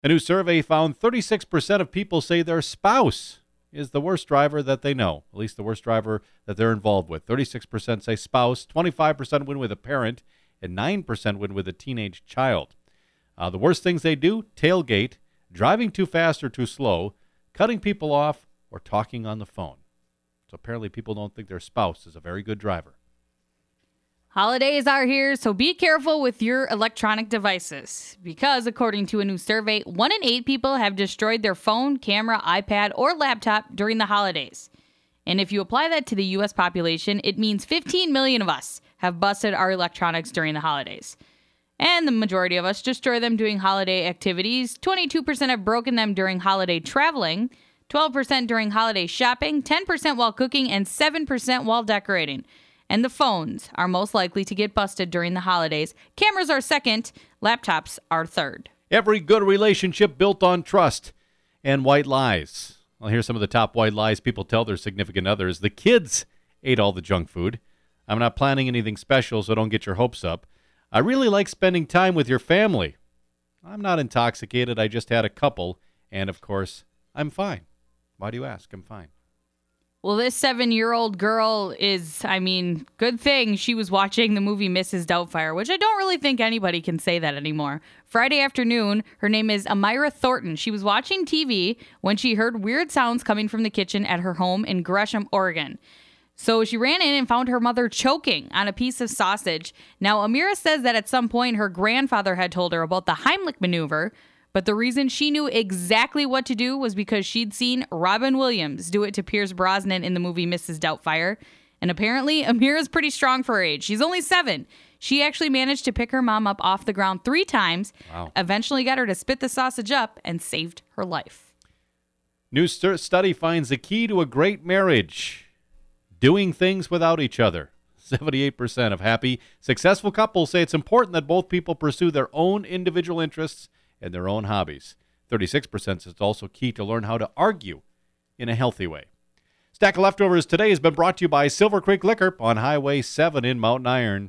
A new survey found 36% of people say their spouse is the worst driver that they know, at least the worst driver that they're involved with. 36% say spouse, 25% win with a parent, and 9% win with a teenage child. The worst things they do: tailgate, driving too fast or too slow, cutting people off, or talking on the phone. So apparently people don't think their spouse is a very good driver. Holidays are here, so be careful with your electronic devices. Because according to a new survey, 1 in 8 people have destroyed their phone, camera, iPad, or laptop during the holidays. And if you apply that to the U.S. population, it means 15 million of us have busted our electronics during the holidays. And the majority of us destroy them doing holiday activities. 22% have broken them during holiday traveling, 12% during holiday shopping, 10% while cooking, and 7% while decorating. And the phones are most likely to get busted during the holidays. Cameras are second. Laptops are third. Every good relationship built on trust and white lies. Well, here's some of the top white lies people tell their significant others. The kids ate all the junk food. I'm not planning anything special, so don't get your hopes up. I really like spending time with your family. I'm not intoxicated. I just had a couple. And, of course, I'm fine. Why do you ask? I'm fine. Well, this 7-year-old girl is, good thing she was watching the movie Mrs. Doubtfire, which I don't really think anybody can say that anymore. Friday afternoon, her name is Amira Thornton. She was watching TV when she heard weird sounds coming from the kitchen at her home in Gresham, Oregon. So she ran in and found her mother choking on a piece of sausage. Now, Amira says that at some point her grandfather had told her about the Heimlich maneuver, but the reason she knew exactly what to do was because she'd seen Robin Williams do it to Pierce Brosnan in the movie Mrs. Doubtfire. And apparently, Amira's pretty strong for her age. She's only 7. She actually managed to pick her mom up off the ground 3 times, eventually got her to spit the sausage up, and saved her life. New study finds the key to a great marriage: doing things without each other. 78% of happy, successful couples say it's important that both people pursue their own individual interests and their own hobbies. 36% says it's also key to learn how to argue in a healthy way. Stack of Leftovers today has been brought to you by Silver Creek Liquor on Highway 7 in Mountain Iron.